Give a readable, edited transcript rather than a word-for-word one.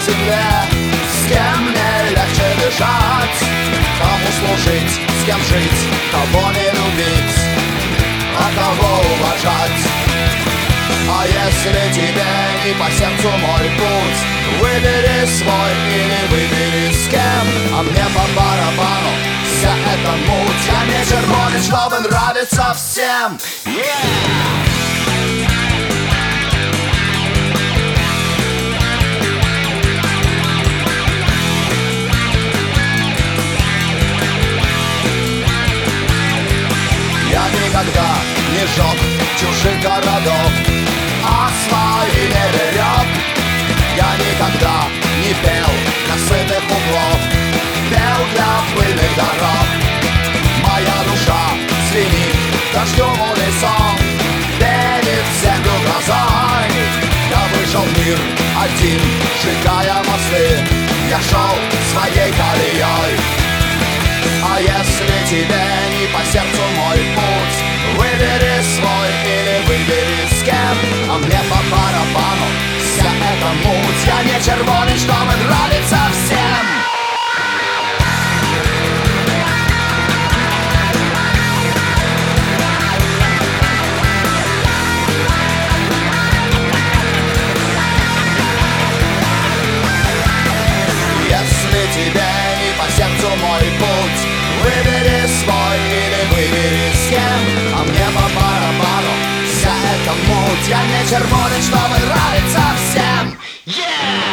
земле. С кем мне легче дышать, кому служить, с кем жить, кого не любить, а кого уважать. А если тебе не по сердцу мой путь, выбери свой или выбери с кем. А мне по барабану вся эта муть. Я не червонец, чтобы нравиться всем. Я никогда не жег чужих городов, а свои не берег. Я никогда не пел для сытых углов, пел для пыльных дорог. Моя душа звенит дождем унисон, пенит землю грозой. Я вышел в мир один, сжигая мосты, я шел своей колеей. А если тебе не по сердцу мой путь, выбери свой или выбери с кем. А мне по барабану вся эта муть. Я не червонец, чтобы нравиться всем. Если тебе не по сердцу мой путь, выбери свой или выбери с кем. А мне по барабану вся эта муть. Я не червонец, чтобы нравиться всем. Yeah!